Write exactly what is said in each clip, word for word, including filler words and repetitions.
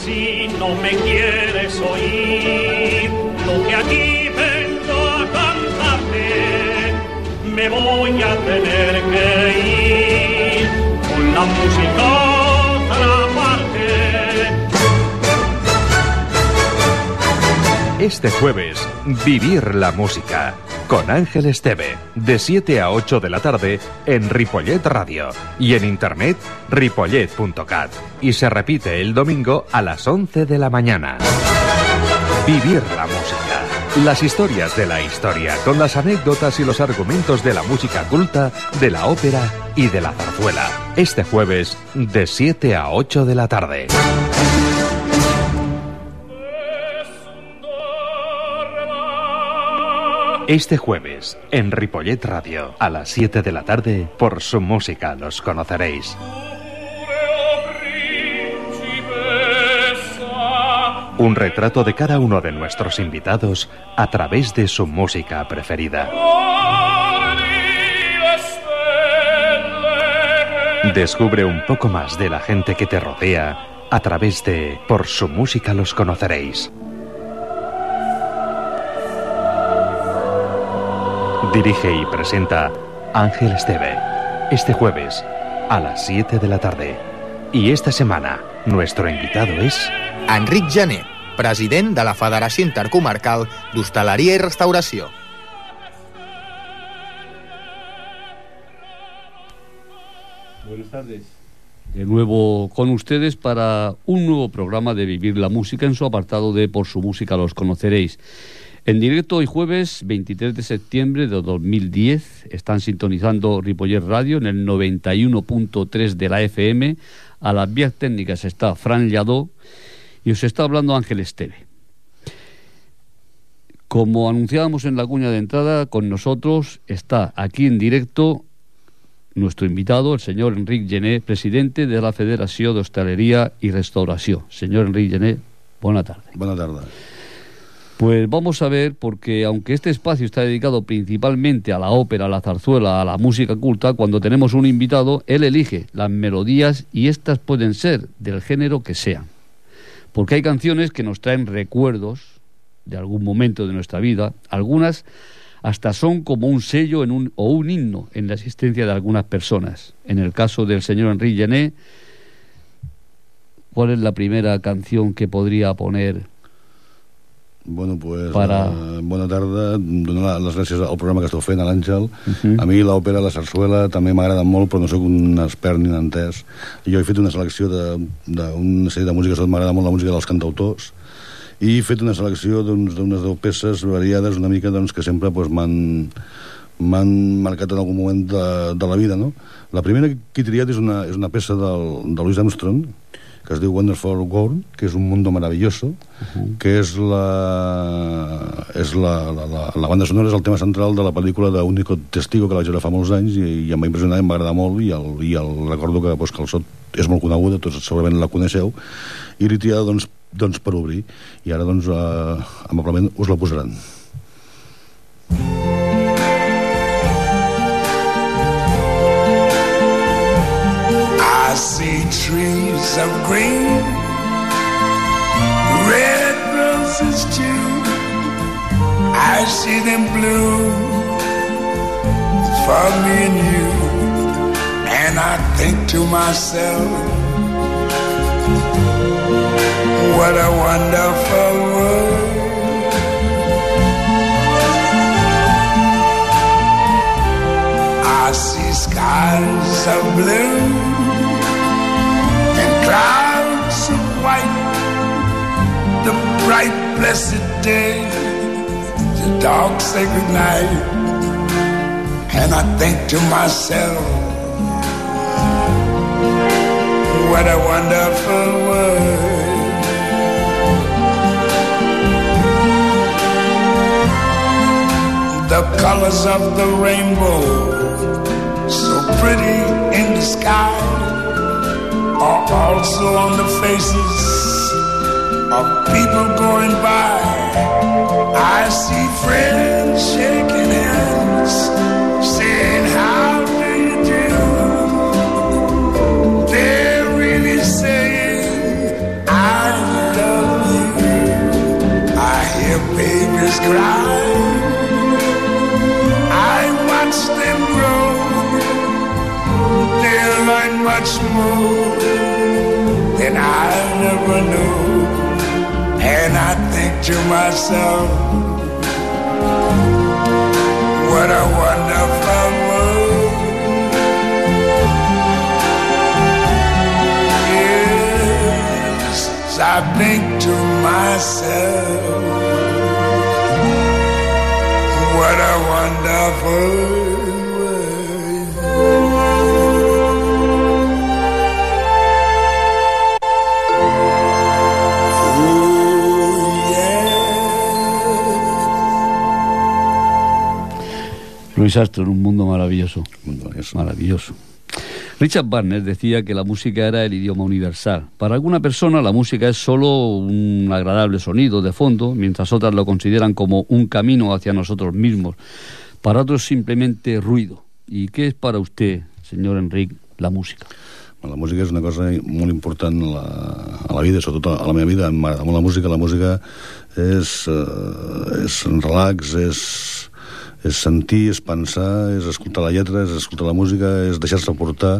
si no me quieres oír lo que aquí vengo a cantarte, me voy a tener que ir con la música a otra parte. Este jueves, Vivir la Música, con Ángel Esteve, de siete a ocho de la tarde en Ripollet Radio y en internet ripollet punto cat. Y se repite el domingo a las once de la mañana. Vivir la Música, las historias de la historia, con las anécdotas y los argumentos de la música culta, de la ópera y de la zarzuela. Este jueves, de siete a ocho de la tarde. Este jueves, en Ripollet Radio, a las siete de la tarde, por su música los conoceréis. Un retrato de cada uno de nuestros invitados a través de su música preferida. Descubre un poco más de la gente que te rodea a través de Por su música los conoceréis. Dirige y presenta Ángel Esteve. Este jueves a las siete de la tarde. Y esta semana, nuestro invitado es... Enric Gené, president de la Federació Intercomarcal d'Hostaleria y Restauració. Buenas tardes. De nuevo con ustedes para un nuevo programa de Vivir la Música en su apartado de Por su música los conoceréis. En directo hoy jueves veintitrés de septiembre de dos mil diez están sintonizando Ripollet Radio en el noventa y uno punto tres de la F M. A las vías técnicas está Fran Lladó y os está hablando Ángel Esteve. Como anunciábamos en la cuña de entrada, con nosotros está aquí en directo nuestro invitado, el señor Enric Gené, presidente de la Federació d'Hostaleria y Restauració. Señor Enric Gené, buena tarde. Buena tarde. Pues vamos a ver, porque aunque este espacio está dedicado principalmente a la ópera, a la zarzuela, a la música culta, cuando tenemos un invitado, él elige las melodías y estas pueden ser del género que sean. Porque hay canciones que nos traen recuerdos de algún momento de nuestra vida, algunas hasta son como un sello en un, o un himno en la existencia de algunas personas. En el caso del señor Enric Gené, ¿cuál es la primera canción que podría poner? Bueno, pues, para... uh, bona tarda, donar les gràcies al programa que esteu fent, a l'Àngel. Uh-huh. A mi l'òpera, la sarsuela, també m'agrada molt, però no sóc un expert ni un entès. Jo he fet una selecció d'una sèrie de música, sobretot m'agrada molt la música dels cantautors, i he fet una selecció d'unes deu peces variades una mica, doncs, que sempre doncs, m'han m'han marcat en algun moment de, de la vida, no? La primera que he triat és una, és una peça del, de Louis Armstrong, que es diu Wonderful World, que és un mundo maravilloso, uh-huh. que és la és la, la, la, la banda sonora, és el tema central de la pel·lícula d'Único Testigo, que la vaig veure fa molts anys i, i em va impressionar, em va agradar molt, i, el, i el, recordo que, doncs, que el so és molt coneguda, tots segurament la coneixeu, i l'he triada, doncs, doncs per obrir, i ara, doncs, eh, amablement us la posaran. I see trees of green, red roses too. I see them bloom for me and you. And I think to myself, what a wonderful world. I see skies of blue, clouds of white, the bright blessed day, the dark sacred night. And I think to myself, what a wonderful world. The colors of the rainbow, so pretty in the sky, are also on the faces of people going by. I see friends shaking hands, saying, how do you do? They're really saying, I babies cry. I watch them grow. They'll learn much more than I never knew. And I think to myself, what a wonderful world. Yes, I think to myself, what a wonderful world. Luis Astro, en un mundo maravilloso. Mundo maravilloso. Maravilloso. Richard Wagner decía que la música era el idioma universal. Para alguna persona la música es solo un agradable sonido de fondo, mientras otras lo consideran como un camino hacia nosotros mismos. Para otros simplemente ruido. ¿Y qué es para usted, señor Enric, la música? La música és una cosa molt important a la, a la vida, sobretot a la meva vida. M'agrada molt la música. La música és, eh, és relax, és... és sentir, és pensar, és escoltar la lletra, és escoltar la música, és deixar-se portar,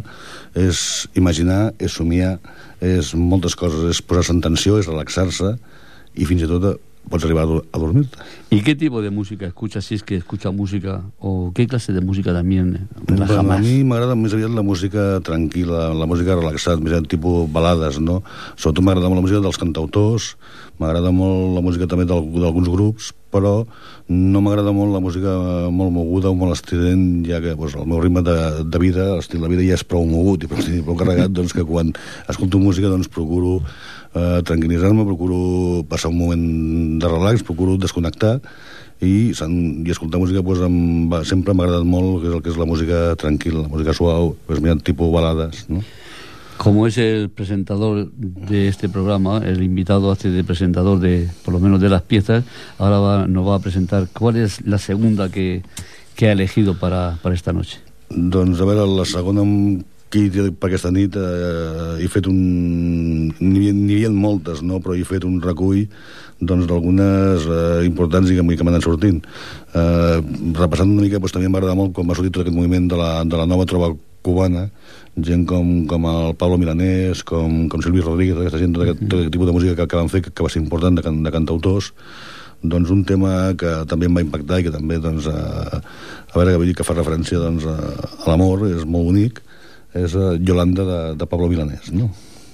és imaginar, és somiar, és moltes coses, és posar-se en tensió, és relaxar-se i fins i tot pots arribar a dormir-te. ¿Y qué tipo de música escucha, si es que escucha música, o qué clase de música también relaja Bueno, más? a mi m'agrada més aviat la música tranquil·la, la música relaxada, més aviat tipus balades, no? Sobretot m'agrada molt la música dels cantautors, m'agrada molt la música també d'alguns grups, però no m'agrada molt la música molt moguda o molt estrident, ja que pues, el meu ritme de, de vida, l'estil de vida ja és prou mogut i prou, prou carregat, doncs que quan escolto música doncs procuro eh, tranquil·litzar-me, procuro passar un moment de relax, procuro desconnectar i, i escoltar música pues, em, va, sempre m'ha agradat molt que és el que és la música tranquil·la, la música suau, pues, mira, tipus balades, no? Como es el presentador de este programa, el invitado hace de presentador de, por lo menos de las piezas, ahora va, nos va a presentar cuál es la segunda que, que ha elegido para, para esta noche. Doncs a veure, la segona que he per aquesta nit eh, he fet un... N'hi havia moltes, no? Però he fet un recull doncs, d'algunes eh, importants i que, que m'han anat sortint. Eh, repassant una mica, doncs, també m'agrada molt quan va sortir tot aquest moviment de la, de la nova trova cubana, gent com, com el Pablo Milanés, com, com Silvi Rodríguez, aquesta gent, tot aquest, tot aquest tipus de música que, que van fer, que, que va ser important, de, de cantautors, doncs un tema que també em va impactar i que també, doncs, a, a veure, que, que fa referència doncs, a, a l'amor, és molt bonic, és Yolanda de, de Pablo Milanés, no?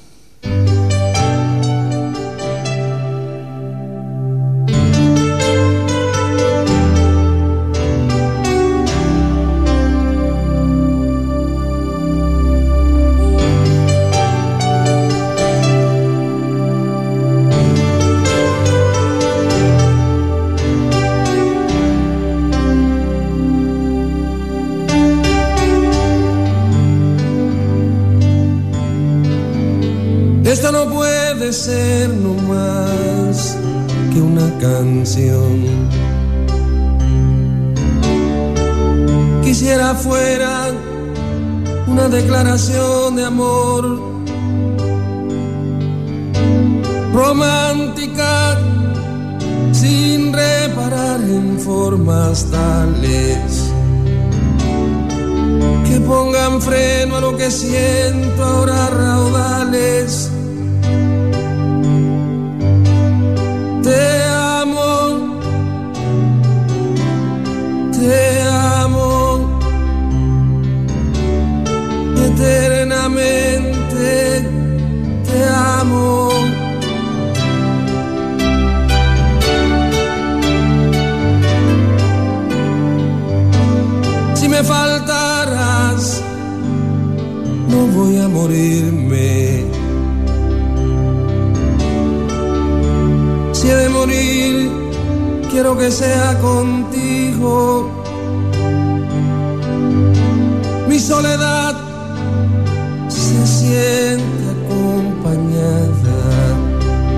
Esta no puede ser no más que una canción. Quisiera fuera una declaración de amor romántica, sin reparar en formas tales que pongan freno a lo que siento ahora raudales. Te amo, te amo, eternamente te amo. Si me faltaras, no voy a morirme. Si he de morir, quiero que sea contigo. Mi soledad se siente acompañada.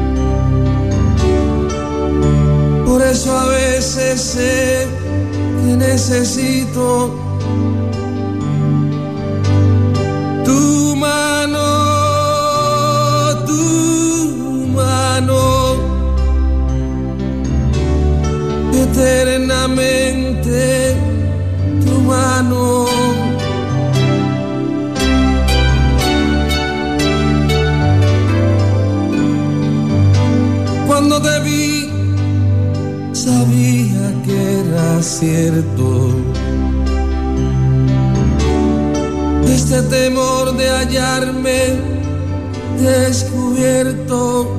Por eso a veces sé que necesito tu mano, tu mano. eternamente tu mano. Cuando te vi, sabía que era cierto. Este temor de hallarme descubierto.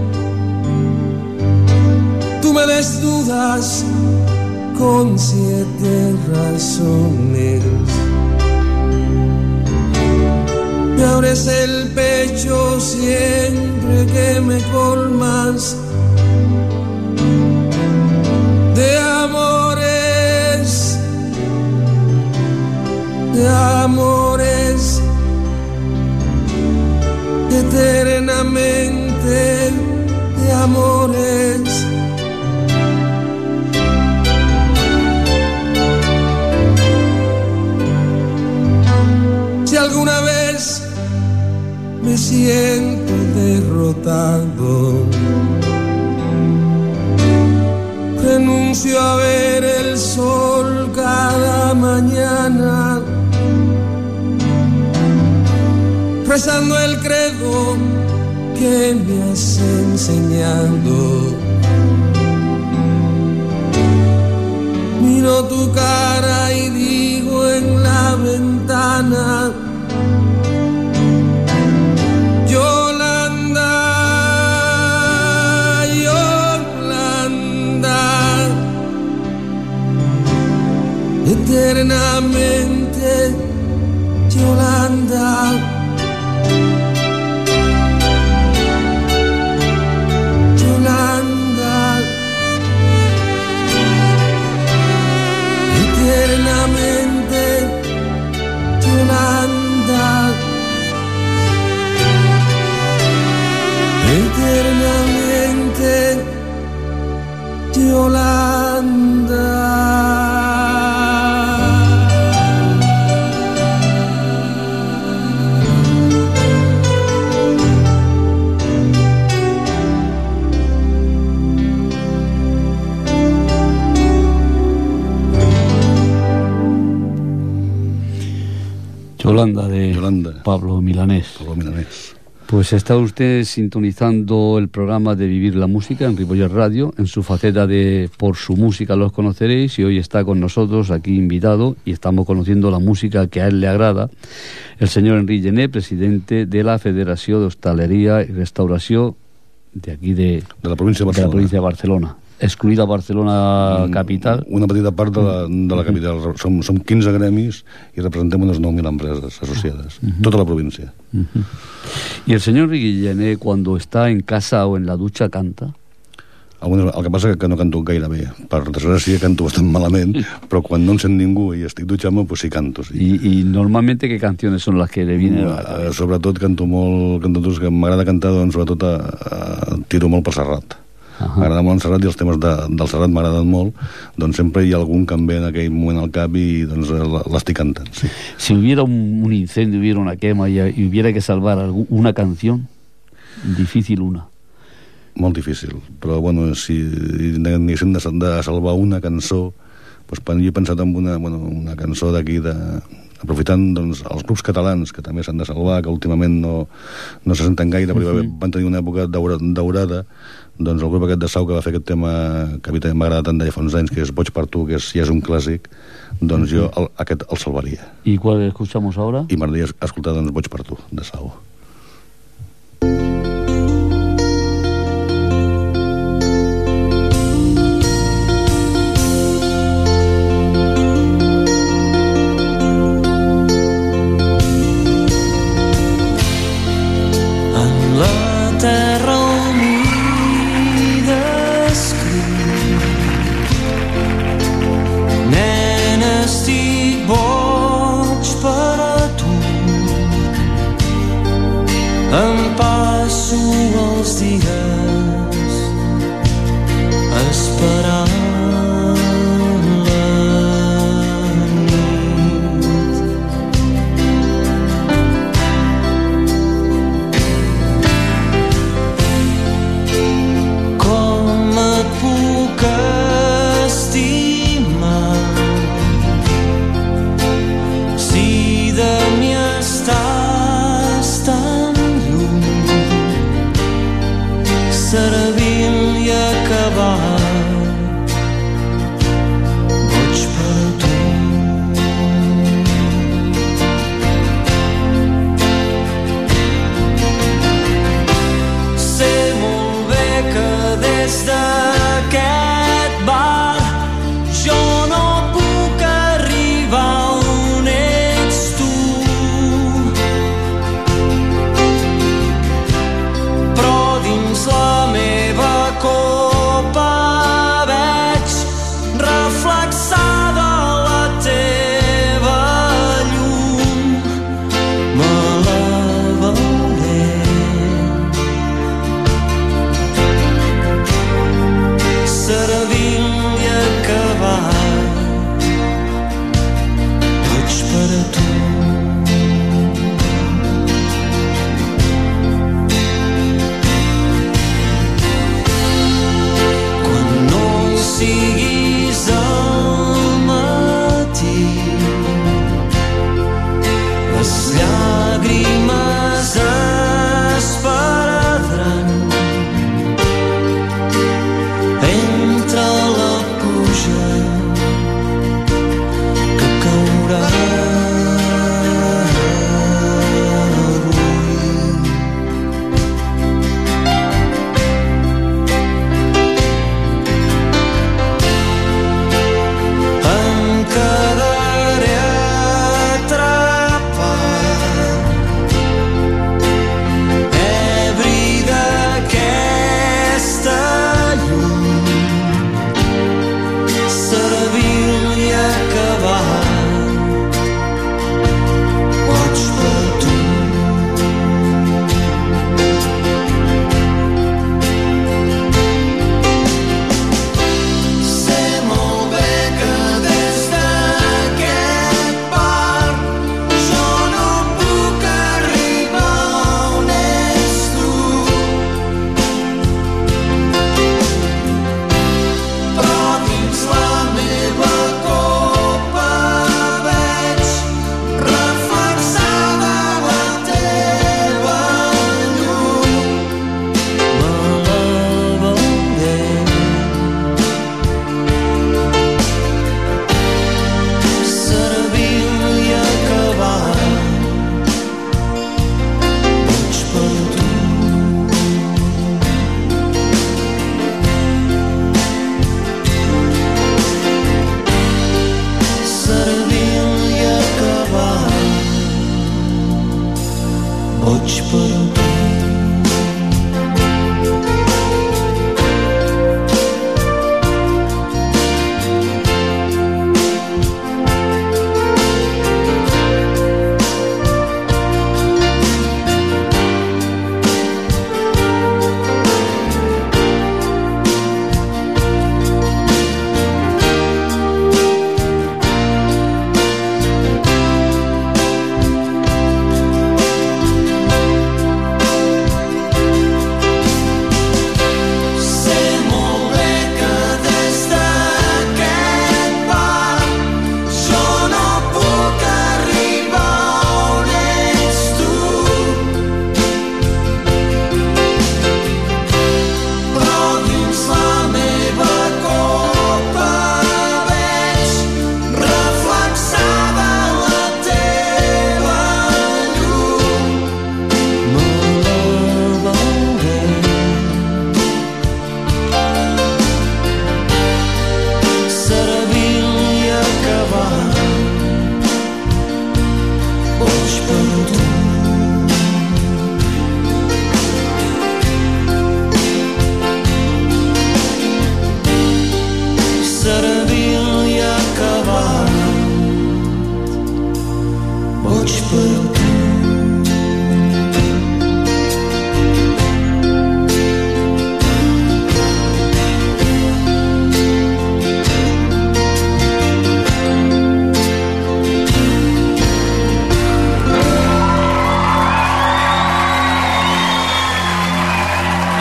Tú me desnudas con siete razones. Me abres el pecho siempre que me colmas de amores, de amores, eternamente de amores. Si alguna vez me siento derrotado, renuncio a ver el sol cada mañana, rezando el credo que me has enseñado. Miro tu cara y digo en la ventana: Yolanda, Yolanda, eternamente Yolanda. Yolanda, eternamente Yolanda, eternamente Yolanda. Yolanda de Yolanda. Pablo Milanés. Pablo Milanés. Pues está usted sintonizando el programa de Vivir la Música en Ripollet Radio, en su faceta de Por su música los conoceréis, y hoy está con nosotros aquí invitado y estamos conociendo la música que a él le agrada, el señor Enric Gené, presidente de la Federació d'Hostaleria i Restauració de aquí de, de la província de de la Barcelona. província de Barcelona. Excluïda Barcelona capital. Una petita part de la, de la capital. Som, som quinze gremis i representem unes nou mil empreses associades. Uh-huh. Tota la província. Uh-huh. ¿Y el señor Enric Gené, cuando está en casa o en la ducha, canta? Algunes, el que passa que no canto gaire bé. Per desgràcia canto bastant malament, però quan no em sent ningú i estic dutxant-me, pues sí canto. Sí. ¿Y, y normalmente qué canciones son las que le vienen a la cabeza? Uh, sobretot canto molt, canto tots que m'agrada cantar, doncs sobretot a, a, tiro molt per Serrat. Uh-huh. M'agrada molt en Serrat i els temes de, del Serrat m'agraden molt, doncs sempre hi ha algun que em ve en aquell moment al cap i doncs l'estic cantant, sí. Si hubiera un, un incendio, hubiera una quema y, y hubiera que salvar algún, una canción, difícil una. Molt difícil, però bueno, si n'haguéssim de, de salvar una cançó, doncs jo he pensat en una, bueno, una cançó d'aquí de... aprofitant doncs, els grups catalans que també s'han de salvar, que últimament no, no se senten gaire, perquè uh-huh. van tenir una època daura, daurada, doncs el grup aquest de Sau que va fer aquest tema que a mi també m'agrada tant de fa uns anys, que és Boig per tu, que és, ja és un clàssic, doncs uh-huh. jo el, aquest el salvaria. ¿Y cuál escuchamos ahora? I m'agradaria escoltar doncs, Boig per tu, de Sau. Estic boig per a tu. servint i acabat. Boig per tu. Sé molt bé que des d'aquest bar jo no puc arribar on ets tu, però dins la meva copa veig reflexada la teva llum. Me la beuré.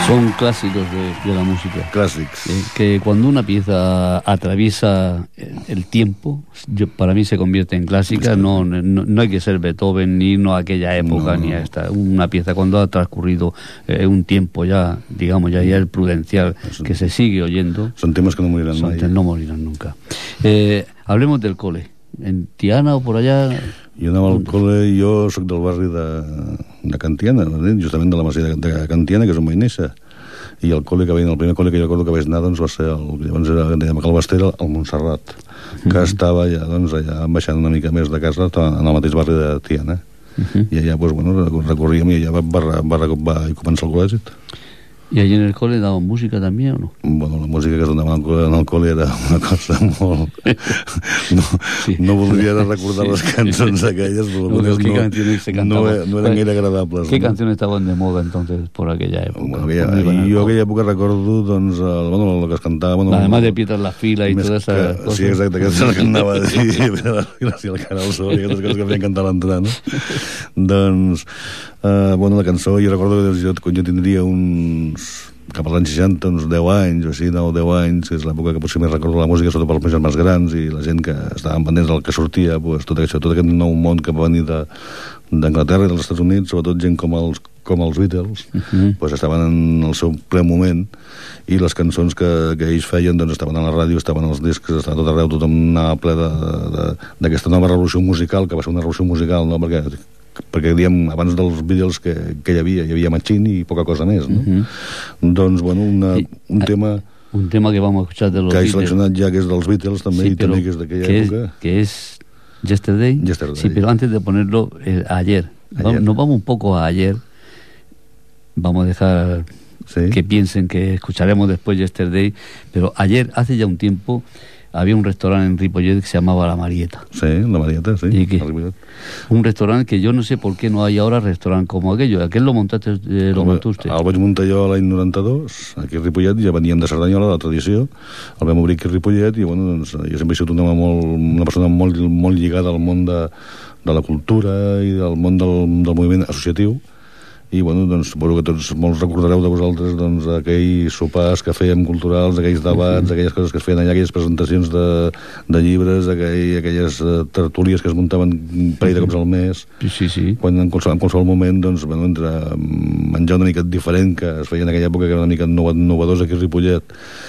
Son clásicos de, de la música. Clàssics. Eh, que cuando una pieza atraviesa el tiempo, yo, para mí se convierte en clásica. No, no, no hay que ser Beethoven ni irnos a aquella época no. ni a esta. Una pieza cuando ha transcurrido eh, un tiempo ya, digamos, ya, ya el prudencial, son, que se sigue oyendo. Son temas que no morirán son, mai. No morirán nunca. Eh, hablemos del cole. En Tiana o por allá... Jo anava al col·le, jo soc del barri de, de Can Tiana, justament de la masia de, de Can Tiana, que és on vaig néixer. I el col·le que vaig, el primer col·le que jo recordo que vaig anar doncs, va ser el, llavors era, dèiem, Cal Bastera, al Montserrat, que uh-huh. estava ja, doncs, allà baixant una mica més de casa, en el mateix barri de Tiana. Uh-huh. I allà doncs, bueno, recorríem i allà va, va, va, va començar el col·le. ¿Y allí en el cole daban música también o no? Bueno, la música que es donava en el cole era una cosa molt... No, sí. no voldria recordar sí. les cançons aquelles, però no, no, ¿qué canciones se cantaban? No, no eren gaire agradables. ¿Qué no? canciones estaban de moda entonces por aquella época? Bueno, aquella, jo aquella època recordo, doncs, el, bueno, el que es cantava... Bueno, además de Pietas la Fila y toda esa que, cosa. Sí, exacte, que és el que anava a dir, Pietas la Fila i el Canal Sol, i aquestes coses que feien cantar a l'entrar, no? Doncs, uh, bueno, la cançó, jo recordo que jo, quan jo tindria uns... cap als anys seixanta, uns deu anys o així, nou o deu anys, que és l'època que potser més recordo la música, sobretot pels meus germans grans i la gent que estaven pendents del que sortia, pues, tot, això, tot aquest nou món que va venir de, d'Anglaterra i dels Estats Units, sobretot gent com els, com els Beatles, uh-huh. pues, estaven en el seu ple moment, i les cançons que, que ells feien doncs, estaven a la ràdio, estaven als discs, estaven tot arreu, tothom anava ple de, de, d'aquesta nova revolució musical, que va ser una revolució musical, no? perquè perquè diem, abans dels Beatles que, que hi havia, hi havia Machine i poca cosa més, no? Uh-huh. Doncs, bueno, una, un tema... Un tema que vamos a escuchar de los que Beatles. Que he seleccionat ja, que és dels Beatles, també, sí, i també que és d'aquella que època. Es, que es Yesterday. Yesterday. Sí, pero antes de ponerlo, eh, ayer. ayer. Vamos, nos vamos un poco a ayer. Vamos a dejar ¿Sí? que piensen que escucharemos después Yesterday, pero ayer, hace ya un tiempo... había un restaurante en Ripollet que se llamaba La Marieta. Sí, La Marieta, sí. ¿Y qué? Un restaurante que yo no sé por qué no hay ahora restaurant como aquello. Aquel lo montaste, eh, lo montó usted. El vaig muntar jo l'any noranta-dos, aquí a Ripollet, ja venien de Cerdanyola, de la tradició, el vam obrir aquí a Ripollet, i bueno, doncs, jo sempre he sigut una, molt, una persona molt, molt lligada al món de, de la cultura i del món del, del moviment associatiu, i bueno, doncs suposo que tots molts recordareu de vosaltres doncs, aquells sopars que fèiem culturals, aquells debats, aquelles coses que es feien allà, aquelles presentacions de, de llibres, aquell, aquelles uh, tertúlies que es muntaven un parell de cops al mes, sí, sí, sí. quan en qualsevol, en qualsevol moment doncs, bueno, entre menjar una mica diferent que es feia en aquella època, que era una mica innovadors aquí a Ripollet,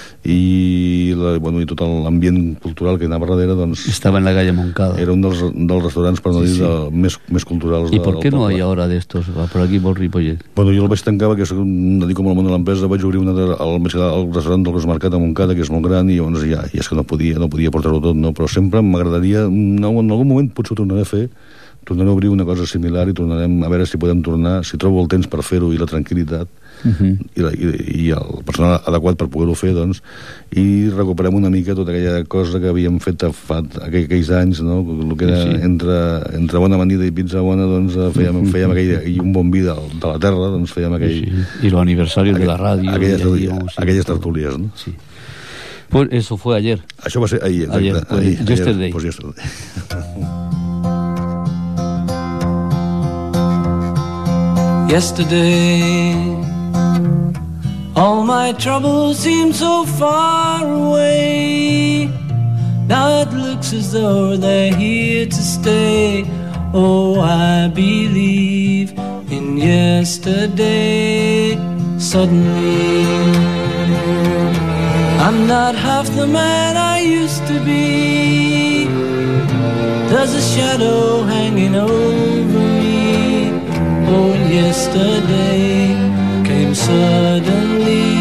i, la, bueno, i tot l'ambient cultural que anava darrere, doncs... Estava en la calle Moncada. Era un dels, dels restaurants, per no dir, sí, sí. De, més, més culturals. ¿Y por qué no hay ahora de estos, por aquí, por Ripollet? Bueno, jo el vaig tancar, perquè soc un dedico molt al món de l'empresa, vaig obrir una de, el, el restaurant del Mercat a Moncada, que és molt gran, i llavors ja, ja és que no podia, no podia portar-ho tot, no? Però sempre m'agradaria, no, en algun moment potser ho tornaré a fer, tornaré a obrir una cosa similar i tornarem a veure si podem tornar, si trobo el temps per fer-ho i la tranquil·litat, Uh-huh. I, la, i, i el personal adequat per poder-ho fer, doncs, i recuperem una mica tota aquella cosa que havíem fet fa aquell, aquells anys, no? El que era sí, sí. Entre, entre bona amanida i pizza bona, doncs fèiem, fèiem aquell, i un bon vi de, de la terra, doncs fèiem aquell... Sí, sí. I l'aniversari de la ràdio. Aquelles, digamos, sí, aquelles tertúlies, no? Sí. Pues eso fue ayer. Això va ser ahir, exacte. Ayer, pues, ahir, yesterday. Ayer, pues yesterday. Yesterday, all my troubles seem so far away. Now it looks as though they're here to stay. Oh, I believe in yesterday. Suddenly, I'm not half the man I used to be. There's a shadow hanging over me. Oh, yesterday came suddenly.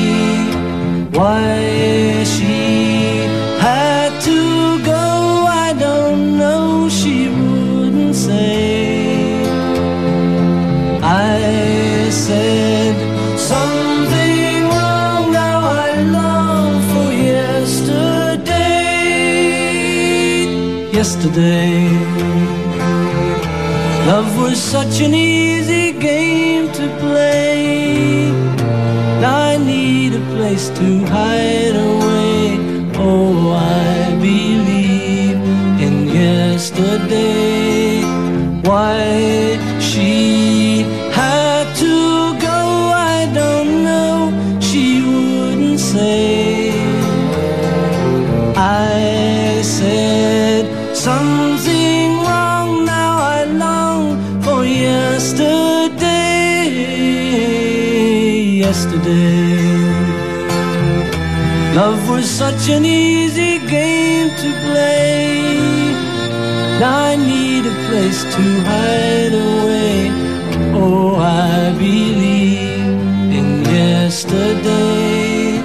Why she had to go, I don't know, she wouldn't say. I said something wrong, now I long for yesterday. Yesterday, love was such an easy game to play. Now I need a place to hide away. Oh, I believe in yesterday. Why she had to go, I don't know. say. I said something wrong, now I long for yesterday. Yesterday, love was such an easy game to play. Now I need a place to hide away. Oh, I believe in yesterday.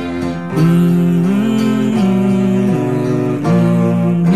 Mm-hmm.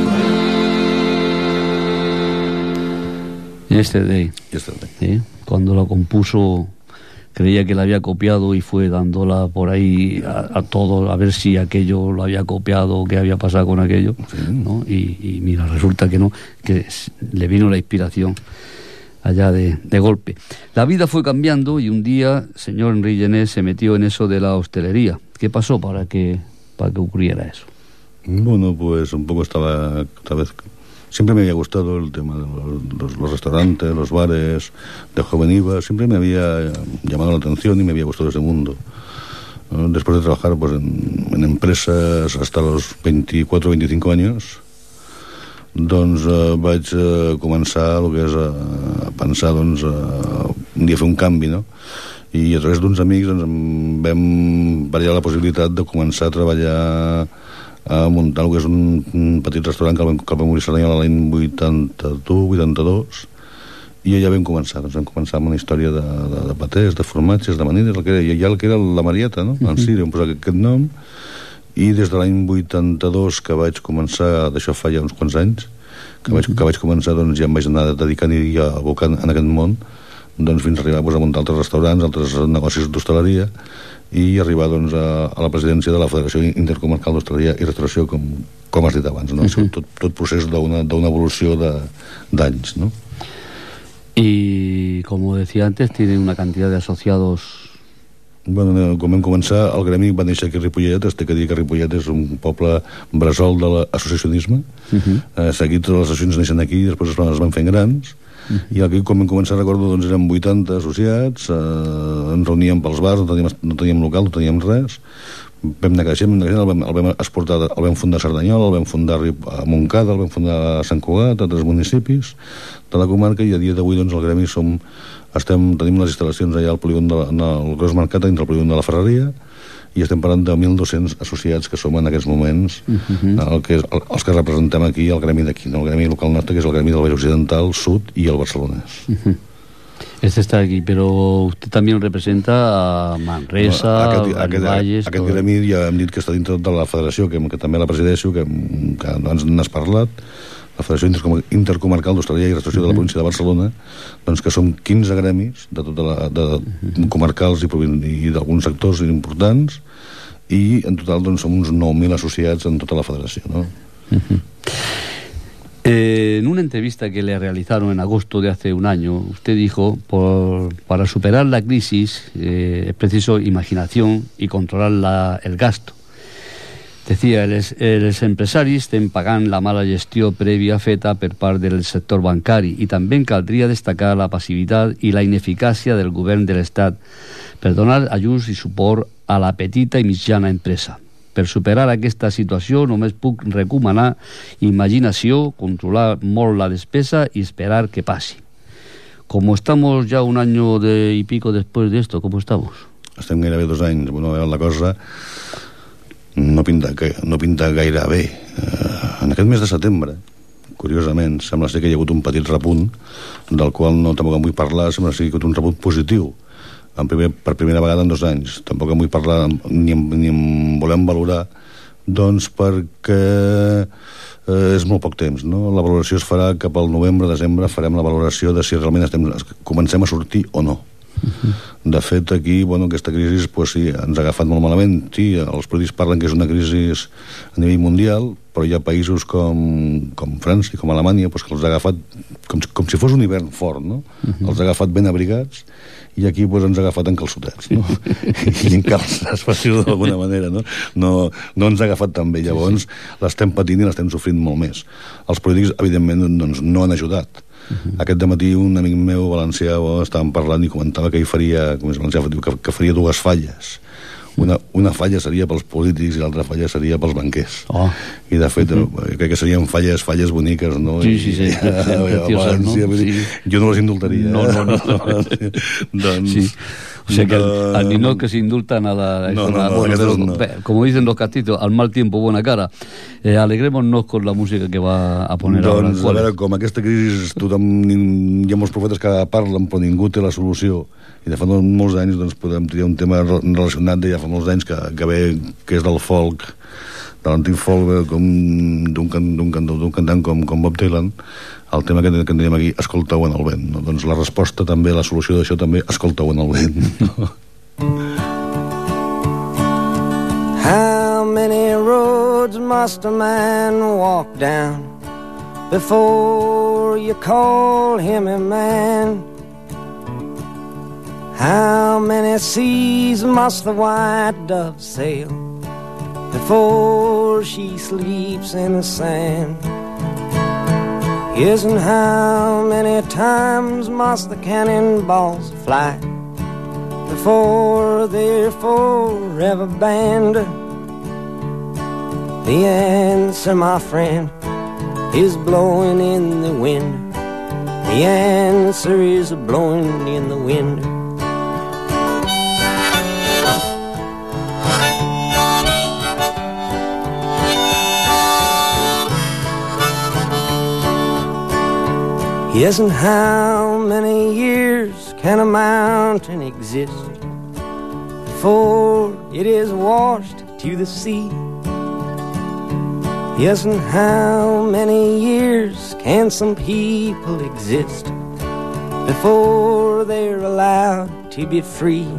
Yesterday. Yesterday. ¿Sí? Cuando la compuso, creía que la había copiado y fue dándola por ahí a, a todo, a ver si aquello lo había copiado o qué había pasado con aquello, sí. ¿No? Y, y mira, resulta que no, que le vino la inspiración allá de, de golpe. La vida fue cambiando y un día, señor Henry Genet, se metió en eso de la hostelería. ¿Qué pasó para que, para que ocurriera eso? Bueno, pues un poco estaba, otra vez, siempre me había gustado el tema de los, los, los restaurantes, los bares. De joven iba, siempre me había llamado la atención y me había gustado ese mundo. Después de trabajar pues, en, en empresas hasta los veinticuatro o veinticinco años, doncs eh, vaig eh, començar el que és a, a pensar doncs, eh, un dia fer un canvi, no? I a través d'uns amics doncs, vam barallar la possibilitat de començar a treballar a muntar el que és un, un petit restaurant que el vam, que el vam obrir a Cerdanyola l'any vuitanta-u vuitanta-dos, i allà vam començar, doncs vam començar amb una història de, de, de patés, de formatges, de manides, el que era, i allà el que era la Marieta, no? En si, vam posar aquest nom. I des de l'any vuitanta-dos que vaig començar, d'això fa ja uns quants anys, que vaig, que vaig començar, doncs ja em vaig anar dedicant i abocant en aquest món, doncs fins a arribar doncs, a muntar altres restaurants, altres negocis d'hostaleria, i arribar doncs, a, a la presidència de la Federació Intercomarcal d'Hostaleria i Restauració, com, com has dit abans, no? Uh-huh. tot, tot procés d'una, d'una evolució d'anys, ¿no? Y como decía antes, tiene una cantidad de asociados. Bueno, com vam començar, el gremi va néixer aquí a Ripollet. Es té que dir que Ripollet és un poble bressol de l'associacionisme. Uh-huh. eh, seguit totes les associacions neixen aquí i després es van fent grans. Uh-huh. I aquí, quan vam començar, recordo, doncs érem vuitanta associats, eh, ens reuníem pels bars, no teníem, no teníem local, no teníem res. Vam anar creixent, vam anar creixent, el vam, el vam exportar, el vam fundar a Cerdanyola, el vam fundar a Montcada, el vam fundar a Sant Cugat, a altres municipis de la comarca, i a dia d'avui doncs el gremi som, estem, tenim les instal·lacions allà al polígon de, en el Gros Mercat, dintre el polígon de la Ferreria, i estem parlant de mil dos-cents associats que som en aquests moments, uh-huh. el que és, el, els que representem aquí el gremi d'aquí, no? El gremi local nostre, que és el gremi del Vall Occidental, Sud i el barcelonès. Uh-huh. Este está aquí, pero usted también representa a Manresa, no, aquest, a aquest, Valles... Aquest tot. Gremi ja hem dit que està dintre de la federació, que, que també la presideixo, que, que abans n'has parlat, la Federació Intercomarcal d'Hostaleria i Restauració uh-huh. de la província de Barcelona, doncs que som quinze gremis de tota la, de, uh-huh. comarcals i, i d'alguns sectors importants, i en total doncs, som uns nou mil associats en tota la federació, no? Uh-huh. Eh, en una entrevista que le realizaron en agosto de hace un año, usted dijo, por, para superar la crisis eh, es preciso imaginación y controlar la, el gasto. Decía, els, els empresaris estem pagant la mala gestió prèvia feta per part del sector bancari, i també caldria destacar la passivitat i la ineficàcia del govern de l'Estat per donar ajuts i suport a la petita i mitjana empresa. Per superar aquesta situació només puc recomanar imaginació, controlar molt la despesa i esperar que passi. Como estamos ya un año de, y pico después de esto, ¿cómo estamos? Estem gairebé dos anys. Bueno, la cosa no pinta, no pinta gaire bé. Eh, en aquest mes de setembre, curiosament, sembla ser que hi ha hagut un petit repunt, del qual no tampoc en vull parlar, sembla ser que hi ha hagut un repunt positiu, en primer, per primera vegada en dos anys. Tampoc en vull parlar ni en, ni en volem valorar, doncs perquè eh, és molt poc temps, no? La valoració es farà cap al novembre, desembre, farem la valoració de si realment estem, comencem a sortir o no. Uh-huh. De fet, aquí, bueno, aquesta crisi, pues sí, ens ha agafat molt malament. Sí, els polítics parlen que és una crisi a nivell mundial, però hi ha països com, com França i com Alemanya, pues, que els ha agafat com, com si fos un hivern fort, no? Uh-huh. Els ha agafat ben abrigats, i aquí pues, ens ha agafat en calçotets, no? I en calçats, per dir-ho d'alguna manera, no? No, no ens ha agafat tan bé. Llavors l'estem patint i l'estem sofrint molt més. Els polítics, evidentment, doncs, no han ajudat. Uh-huh. Aquest dematí un amic meu valencià, oh, estàvem parlant i comentava que ell faria, com és valencià, que, que faria dues falles. Una, una falla seria pels polítics i l'altra falla seria pels banquers. Oh. I de fet, Uh-huh. crec que serien falles, falles boniques, no? Sí, sí, sí. I, sí, sí, precioses, no? sí. Jo no les indultaria. No, no, no. Doncs... Sí. O sea que al, de... al ninot que se indulta nada. No, no, nada no, bueno, pero, no. como dicen los castitos, al mal tiempo buena cara. Eh, alegrémonos con la música que va a poner ahora. Doncs, a veure, com aquesta crisi tothom, hi ha molts profetes que parlen però ningú té la solució, i de fa molts anys doncs, podem triar un tema relacionat de ja fa molts anys que, que ve, que és del folk, de l'antic folk, com d'un can, d'un can, d'un cantant com, com Bob Dylan. El tema que, que tenim aquí, escolteu en el vent, no? Doncs la resposta també, la solució d'això també, escolteu en el vent, no? How many roads must a man walk down before you call him a man? How many seas must the white dove sail before she sleeps in the sand? Yes, and how many times must the cannonballs fly before they're forever banned? The answer, my friend, is blowing in the wind. The answer is blowing in the wind. Yes, and how many years can a mountain exist before it is washed to the sea? Yes, and how many years can some people exist before they're allowed to be free?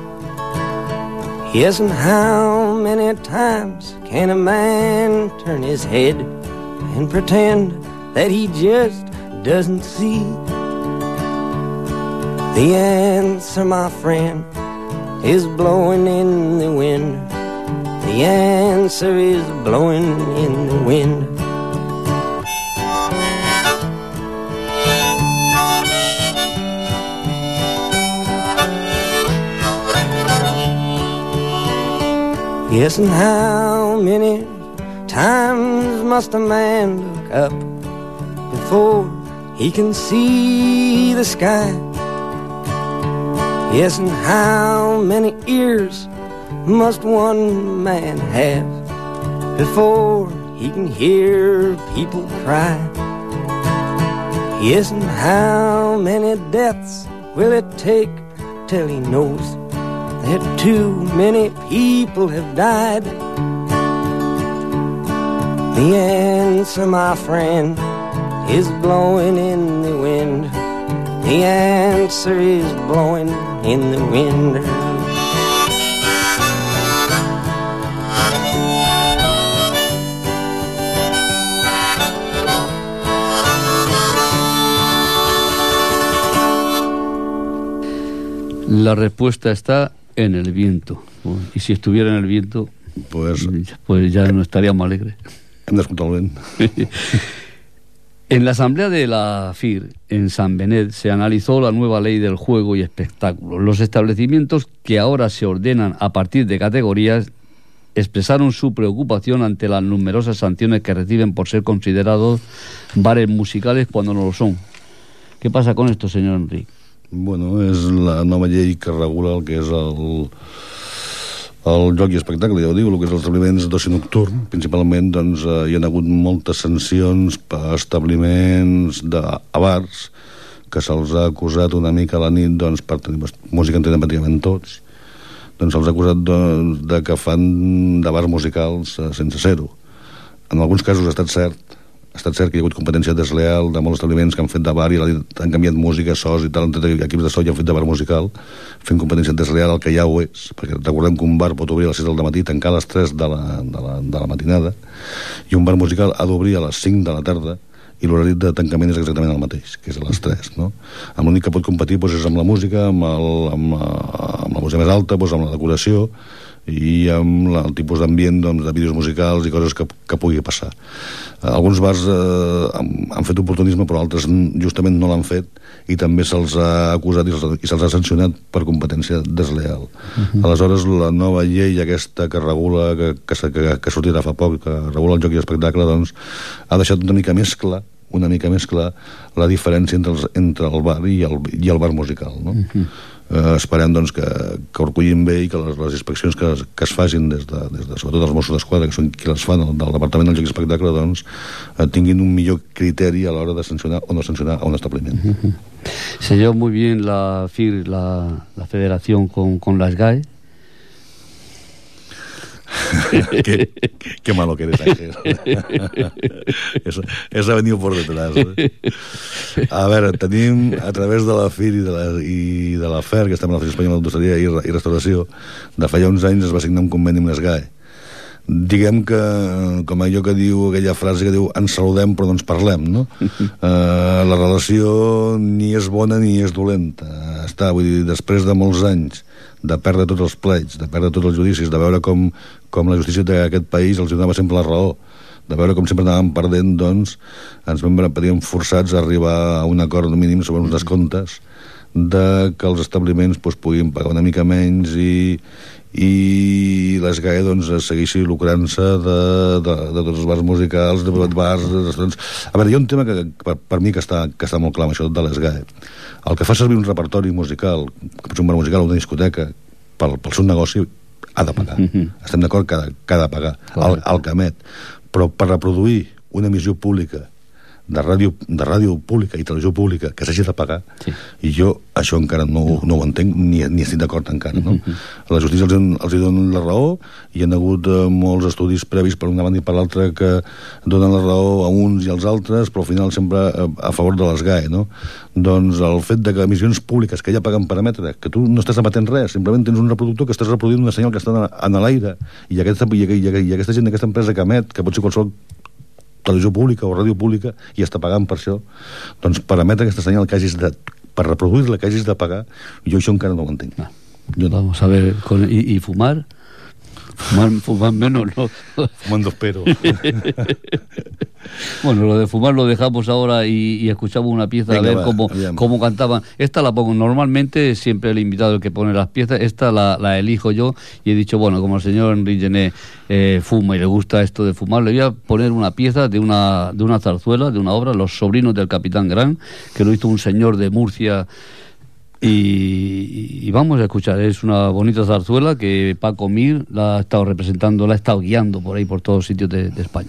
Yes, and how many times can a man turn his head and pretend that he just doesn't see? The answer, my friend, is blowing in the wind. The answer is blowing in the wind. Yes, and how many times must a man look up before he can see the sky? Yes, and how many ears must one man have before he can hear people cry? Yes, and how many deaths will it take till he knows that too many people have died? The answer, my friend, is blowing in the wind. The answer is blowing in the wind. La respuesta está en el viento. Y si estuviera en el viento, Pues, pues ya no estaríamos alegres. hem d'escoltar el vent. En la asamblea de la F I R en San Benet se analizó la nueva ley del juego y espectáculo. Los establecimientos que ahora se ordenan a partir de categorías expresaron su preocupación ante las numerosas sanciones que reciben por ser considerados bares musicales cuando no lo son. ¿Qué pasa con esto, señor Enrique? Bueno, és la nova llei que regula el que és el, el joc i espectacle, ja ho diu, el que és els establiments d'oci nocturn. Principalment, doncs, eh, hi ha hagut moltes sancions per establiments de, a bars que se'ls ha acusat una mica a la nit, doncs, per tenir música en tenen pràcticament tots, doncs se'ls ha acusat doncs, de que fan de bars musicals eh, sense ser-ho. En alguns casos ha estat cert, ha estat cert que hi ha hagut competència desleal de molts establiments que han fet de bar i han canviat música, sos i tal, entre equips de so i han fet de bar musical, fent competència desleal, el que ja ho és, perquè recordem que un bar pot obrir a les sis del matí, tancar a les tres de la, de la, de la matinada, i un bar musical ha d'obrir a les cinc de la tarda, i l'horari de tancament és exactament el mateix, que és a les tres, no? Amb l'únic que pot competir doncs, és amb la música, amb, el, amb, la, amb la música més alta, doncs, amb la decoració, i amb la, el tipus d'ambient, doncs, de vídeos musicals i coses que, que pugui passar. Alguns bars eh, han, han fet oportunisme, però altres justament no l'han fet, i també se'ls ha acusat i se'ls, i se'ls ha sancionat per competència desleal. Uh-huh. Aleshores, la nova llei aquesta que regula, que, que, que, que sortirà fa poc, que regula el joc i l'espectacle, doncs, ha deixat una mica més clar una mica més clar la diferència entre, els, entre el bar i el, i el bar musical, no? Uh-huh. Eh, esperem, doncs, que, que ho recullin bé i que les, les inspeccions que, que es facin des de, des de, sobretot els Mossos d'Esquadra, que són qui les fan del, del Departament del Joc i Espectacle, doncs, eh, tinguin un millor criteri a l'hora de sancionar o no sancionar a un establiment. Uh-huh. Se lleva muy bien la F I R, la, la federación con, con las G A E. qué, qué malo que eres, Ángel. eso, eso ha venido por detrás, eh? A veure, tenim a través de la F I R i de la, i de la F E R, que estem a la Federació Espanyola d'Hostaleria i, i Restauració, de fa ja uns anys es va signar un conveni amb les G A E. Diguem que, com allò que diu aquella frase que diu ens saludem però no ens parlem, no? Uh, la relació ni és bona ni és dolenta. Està, vull dir, després de molts anys de perdre tots els pleits, de perdre tots els judicis, de veure com, com la justícia d'aquest país els donava sempre la raó, de veure com sempre anàvem perdent, doncs ens vam veure forçats a arribar a un acord mínim sobre uns descomptes de que els establiments doncs, puguin pagar una mica menys i, i les G A E doncs, segueixi lucrant-se de, de, de tots els bars musicals, de bars, de restaurants. A veure, hi ha un tema que per, per mi que està, que està molt clar amb això de les G A E. El que fa servir un repertori musical, que pot ser un bar musical o una discoteca, pel, pel seu negoci, ha de pagar. Mm-hmm. Estem d'acord que, que ha de pagar el, el que emet. Però per reproduir una emissió pública de ràdio, de ràdio pública i televisió pública que s'hagi de pagar, sí. I jo això encara no, no. no ho entenc ni, ni estic d'acord encara, no? Mm-hmm. La justícia els, els hi donen la raó, hi ha hagut eh, molts estudis previs per una banda i per l'altra que donen la raó a uns i als altres, però al final sempre a, a favor de les G A E, no? Doncs el fet de que emissions públiques que ja paguen per emetre, que tu no estàs emetent res, simplement tens un reproductor que estàs reproduint una senyal que està en l'aire, i aquesta, i, i, i aquesta gent d'aquesta empresa que emet, que pot ser qualsevol televisió pública o ràdio pública, i està pagant per això, doncs per emetre aquesta senyal que hagis de, per reproduir-la que hagis de pagar, jo això encara no ho entenc. Ah, jo no. Vamos a ver, con, y, y fumar fumar, fumar menos, ¿no? Fumando espero. Bueno, lo de fumar lo dejamos ahora y, y escuchamos una pieza. Venga, a ver va, cómo, cómo cantaban. Esta la pongo normalmente, siempre el invitado el que pone las piezas. Esta la, la elijo yo y he dicho, bueno, como el señor Enrique Gené eh, fuma y le gusta esto de fumar, le voy a poner una pieza de una, de una zarzuela, de una obra, Los sobrinos del Capitán Gran, que lo hizo un señor de Murcia. Y, y vamos a escuchar, es una bonita zarzuela que Paco Mir la ha estado representando, la ha estado guiando por ahí, por todos los sitios de, de España.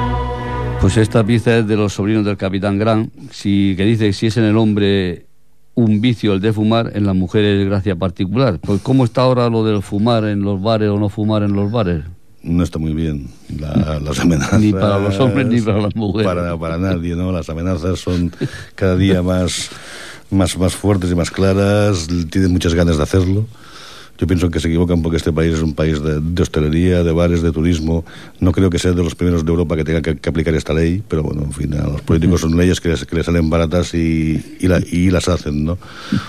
Pues esta pieza es de Los sobrinos del Capitán Gran, si, que dice si es en el hombre un vicio el de fumar, en las mujeres es gracia particular. Pues ¿cómo está ahora lo del fumar en los bares o no fumar en los bares? No está muy bien. La, las amenazas... Ni para los hombres ni para las mujeres. Para, para nadie, ¿no? Las amenazas son cada día más, más, más fuertes y más claras. Tienen muchas ganas de hacerlo. Yo pienso que se equivocan porque este país es un país de, de hostelería, de bares, de turismo. No creo que sea de los primeros de Europa que tenga que, que aplicar esta ley, pero bueno, en fin, a los políticos son leyes que les, que les salen baratas y, y, la, y las hacen, ¿no?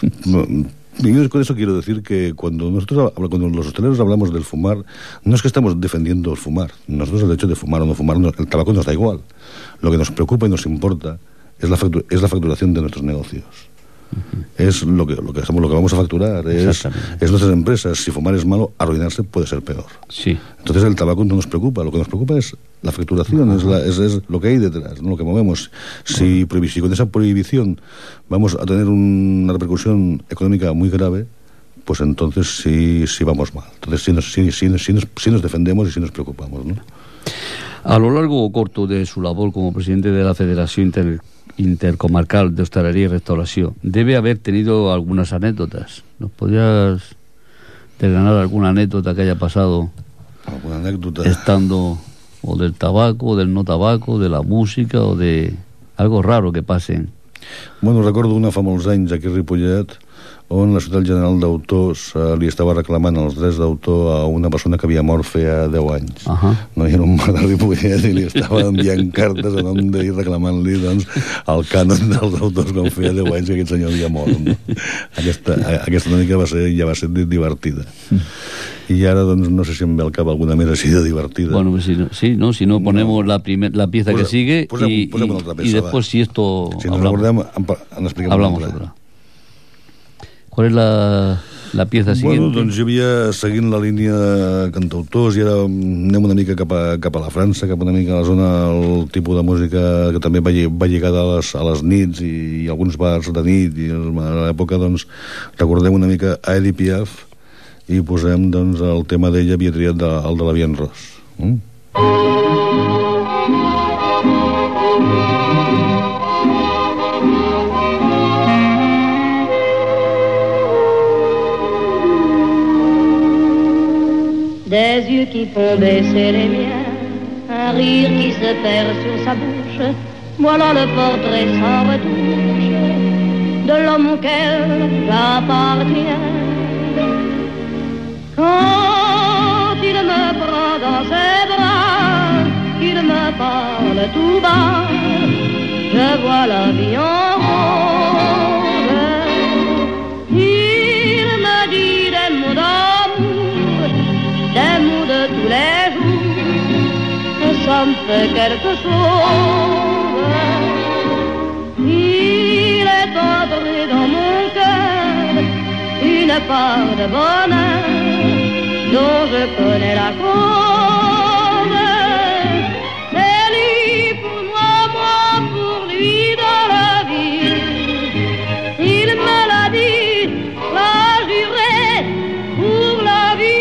Y yo con eso quiero decir que cuando nosotros, cuando los hosteleros hablamos del fumar, no es que estamos defendiendo el fumar. Nosotros el hecho de fumar o no fumar, el tabaco nos da igual. Lo que nos preocupa y nos importa es la, factura, es la facturación de nuestros negocios. Uh-huh. Es lo que, lo, que hacemos, lo que vamos a facturar, es, es nuestras empresas. Si fumar es malo, arruinarse puede ser peor. Sí. Entonces el tabaco no nos preocupa, lo que nos preocupa es la facturación, uh-huh. es, la, es, es lo que hay detrás, ¿no? Lo que movemos. Si, uh-huh. prohibi- si con esa prohibición vamos a tener un, una repercusión económica muy grave, pues entonces sí, sí vamos mal. Entonces sí nos, sí, sí, sí nos, sí nos defendemos y sí nos preocupamos, ¿no? A lo largo o corto de su labor como presidente de la Federación Inter Intercomarcal de Hostelería y Restauración, debe haber tenido algunas anécdotas. ¿Nos podrías desgranar alguna anécdota que haya pasado? ¿Alguna anécdota? Estando o del tabaco, o del no tabaco, de la música, o de algo raro que pasen. Bueno, recordo una fa molts anys aquí a Ripollet on la Ciutat General d'Autors eh, li estava reclamant els drets d'autor a una persona que havia mort feia deu anys. Uh-huh. No, era un bar de Ripollet i li estava enviant cartes a nom d'ell reclamant-li doncs, el cànon dels autors com feia deu anys que aquest senyor havia mort. No? Aquesta, aquesta una mica va ser, ja va ser divertida. Y ahora doncs, no sé si em ve al cap alguna més així de divertida. Bueno, pues si no, sí, ¿no? Si no ponemos no. La, primer, la pieza pues, que sigue pues, y, pues, y, y después si esto si nos hablamos, recordem, en, en hablamos otra. ¿Cuál es la, la pieza siguiente? Bueno, doncs jo havia seguint la línia de cantautors i ara anem una mica cap a, cap a la França, cap una mica a la zona, el tipus de música que també va, va lligada a les, a les nits i, i alguns bars de nit i a l'època doncs recordem una mica a Edith Piaf i posem doncs el tema d'ella havia triat de, el de la Bien Ros. Mm? Des yeux qui font baisser les miens, un rire qui se perd sur sa bouche, voilà le portrait sans retouche de l'homme auquel j'appartiens. Quand il me prend dans ses bras, qu'il me parle tout bas, je vois la vie en rose. Il me dit des mots d'amour, des mots de tous les jours, ça me fait quelque chose. Il est entré dans mon cœur une part de bonheur dont je connais la cause. C'est lui pour moi, moi pour lui dans la vie. Il me l'a dit, l'a juré pour la vie.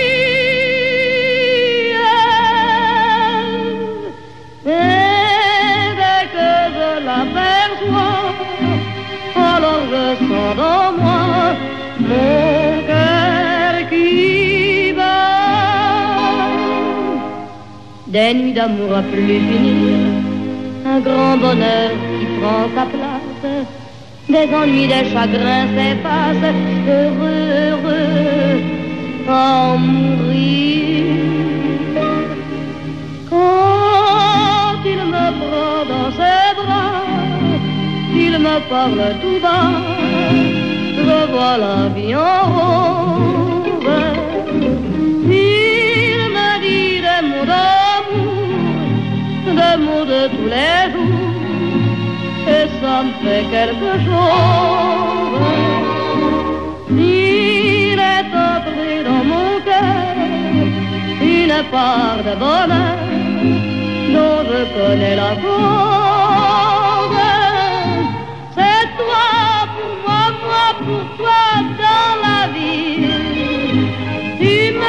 Et dès que je l'aperçois, alors je sens dans moi mon cœur qui bat. Des nuits d'amour à plus finir, un grand bonheur qui prend sa place, des ennuis, des chagrins s'effacent, heureux, heureux, à en mourir. Quand il me prend dans ses bras, qu'il me parle tout bas, je vois la vie en rose. Il me dit des mots d'amour, des mots de tous les jours, et ça me fait quelque chose. Il est entré dans mon cœur une part de bonheur dont je connais la cause.